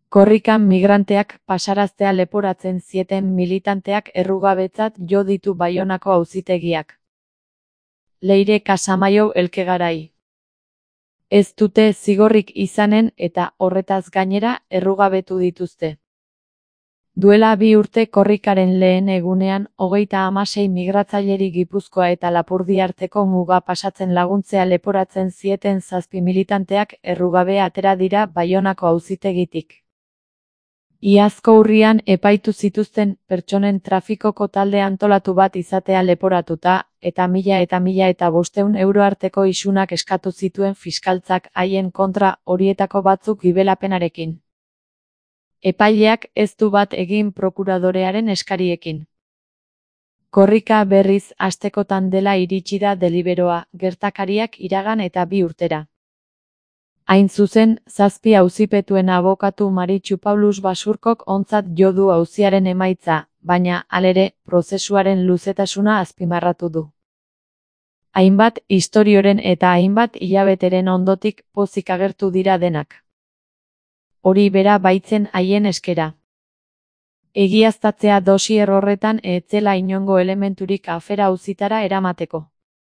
Korrikan migranteak pasaraztea leporatzen zieten militanteak errugabetzat jo ditu Baionako auzitegiak. Leire Casamaiu Elkegarai. Ez dute zigorrik izanen eta horretaz gainera errugabetu dituzte. Duela 2 urte korrikaren lehen egunean 36 migratzaileri Gipuzkoa eta Lapurdi arteko muga pasatzen laguntzea leporatzen zieten 7 militanteak errugabe atera dira Baionako auzitegitik. Iazko urrian epaitu zituzten pertsonen trafikoko talde antolatu bat izatea leporatuta, eta 1.000 euro arteko isunak eskatu zituen fiskaltzak haien kontra, horietako batzuk gibelapenarekin. Epaileak ez du bat egin prokuradorearen eskariekin. Korrika berriz astekotan dela iritsi da deliberoa, gertakariak iragan eta 2 urtera. Hain zuzen, 7 auzipetuen abokatu Maritxu Paulus Basurkok ontzat jo du auziaren emaitza, baina, halere, prozesuaren luzetasuna azpimarratu du. Hainbat istorioren eta hainbat hilabeteren ondotik pozik agertu dira denak. Hori bera baitzen haien eskera. Egiaztatzea dosier horretan ez zela inongo elementurik afera auzitara eramateko.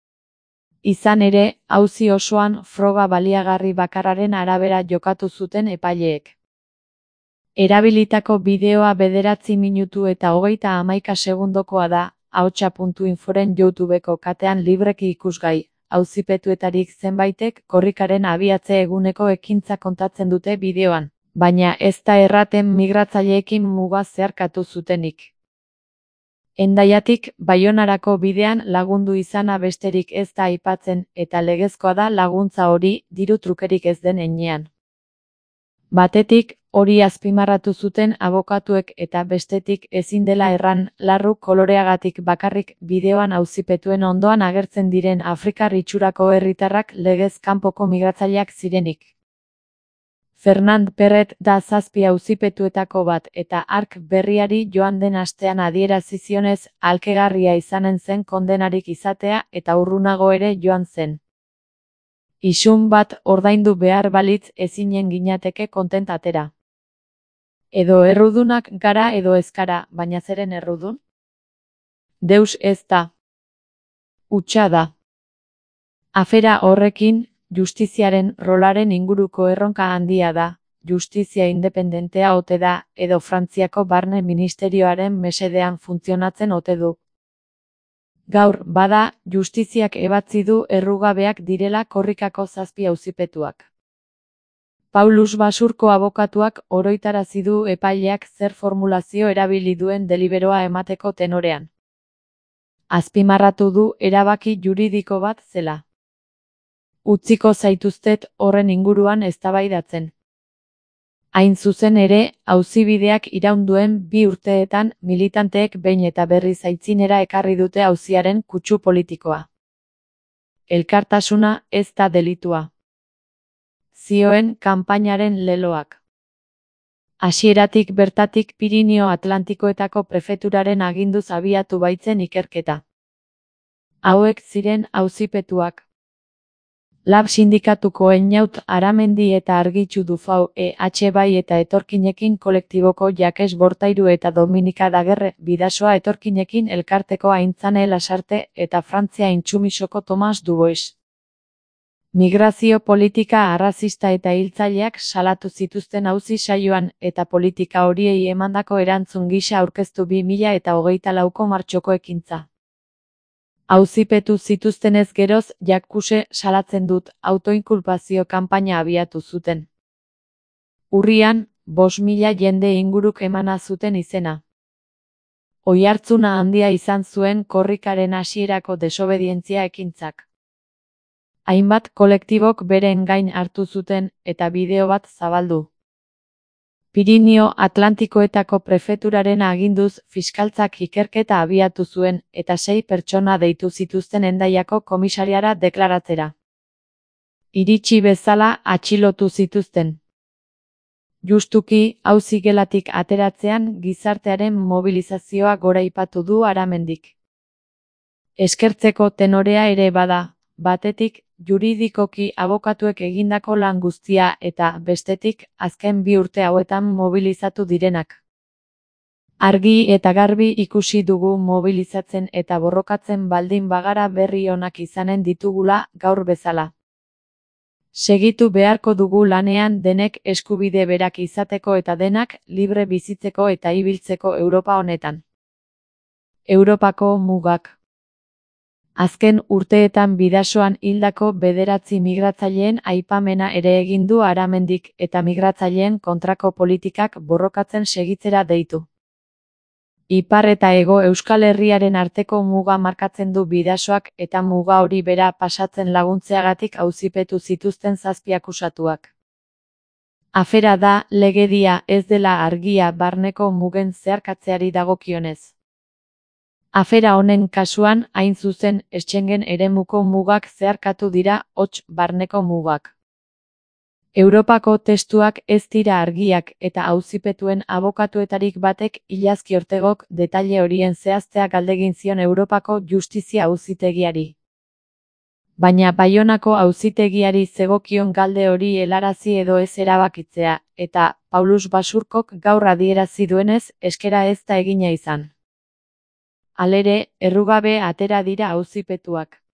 Izan ere, auzi osoan froga baliagarri bakarraren arabera jokatu zuten epaileek. Erabilitako bideoa 9 minutu eta 31 segundokoa da, ahotsa.inforen YouTubeko katean libreki ikusgai, auzipetuetarik zenbaitek korrikaren abiatze eguneko ekintza kontatzen dute bideoan, baina ez da erraten migratzaileekin muga zeharkatu zutenik. Hendaiatik Baionarako bidean lagundu izana besterik ez da aipatzen eta legezkoa da laguntza hori diru trukerik ez den heinean. Batetik, hori azpimarratu zuten abokatuek eta bestetik ezin dela erran larru koloreagatik bakarrik bideoan auzipetuen ondoan agertzen diren Afrikar itxurako herritarrak legez kanpoko migratzaileak zirenik. Fernand Perret da 7 auzipetuetako bat eta hark berriari joan den astean adierazi zionez alkegarria izanen zen kondenarik izatea eta urrunago ere joan zen. Isun bat ordaindu behar balitz ezinen ginateke kontent atera. Edo errudunak gara edo ez gara, baina zeren errudun? Deus ez da. Hutsa da. Afera horrekin, justiziaren rolaren inguruko erronka handia da, justizia independentea ote da, edo Frantziako barne ministerioaren mesedean funtzionatzen ote du. Gaur, bada, justiziak ebatzi du errugabeak direla korrikako 7 auzipetuak. Paulus Basurko abokatuak oroitarazi du epaileak zer formulazio erabili duen deliberoa emateko tenorean. Azpimarratu du erabaki juridiko bat zela. Utziko zaituztet horren inguruan eztabaidatzen. Hain zuzen ere, auzibideak iraun duen 2 urteetan militanteek behin eta berriz aitzinera ekarri dute auziaren kutsu politikoa. Elkartasuna ez da delitua. Zioen kanpainaren leloak. Hasieratik bertatik Pirinio Atlantikoetako prefeturaren aginduz abiatu baitzen ikerketa. Hauek ziren auzipetuak. Lab sindikatuko Einaut Aramendi eta Argitxu Dufau bai eta etorkinekin kolektiboko Jakes Bortairu eta Dominika Dagerre Bidasoa etorkinekin elkarteko Aintzane Lasarte eta Frantzia Intsumisoko Tomas Dubois. Migrazio politika arrazista eta hiltzaileak salatu zituzten auzi saioan eta politika horiei emandako erantzun gisa aurkeztu 2024ko martxoko ekintza. Auzipetu zituztenez geroz, Jakuse salatzen dut autoinkulpazio kanpaina abiatu zuten. Urrian, 5.000 jende inguruk emana zuten izena. Oihartzuna handia izan zuen korrikaren hasierako desobedientzia ekintzak. Hainbat kolektibok beren gain hartu zuten eta bideo bat zabaldu. Pirinio Atlantikoetako prefeturaren aginduz fiskaltzak ikerketa abiatu zuen eta 6 pertsona deitu zituzten Hendaiako komisariara deklaratzera. Iritsi bezala atxilotu zituzten. Justuki, auzi-gelatik ateratzean gizartearen mobilizazioa goraipatu du Aramendik. Eskertzeko tenorea ere bada, batetik, juridikoki abokatuek egindako lan guztia eta, bestetik, azken 2 urte hauetan mobilizatu direnak. Argi eta garbi ikusi dugu mobilizatzen eta borrokatzen baldin bagara berri onak izanen ditugula, gaur bezala. Segitu beharko dugu lanean denek eskubide berak izateko eta denak libre bizitzeko eta ibiltzeko Europa honetan. Europako mugak. Azken urteetan Bidasoan hildako 9 migratzaileen aipamena ere egin du Aramendik eta migratzaileen kontrako politikak borrokatzen segitzera deitu. Ipar eta Hego Euskal Herriaren arteko muga markatzen du Bidasoak eta muga hori bera pasatzen laguntzeagatik auzipetu zituzten 7 akusatuak. Afera da, legedia ez dela argia barneko mugen zeharkatzeari dagokionez. Afera honen kasuan, hain zuzen, Schengen eremuko mugak zeharkatu dira, hots barneko mugak. Europako testuak ez dira argiak eta auzipetuen abokatuetarik batek Ilazki Ortegok detaile horien zehaztea galdegin zion Europako Justizia Auzitegiari. Baina Baionako Auzitegiari zegokion galde hori helarazi edo ez erabakitzea, eta, Paulus Basurkok gaur adierazi duenez, eskera ez da egina izan. Halere, errugabe atera dira auzipetuak.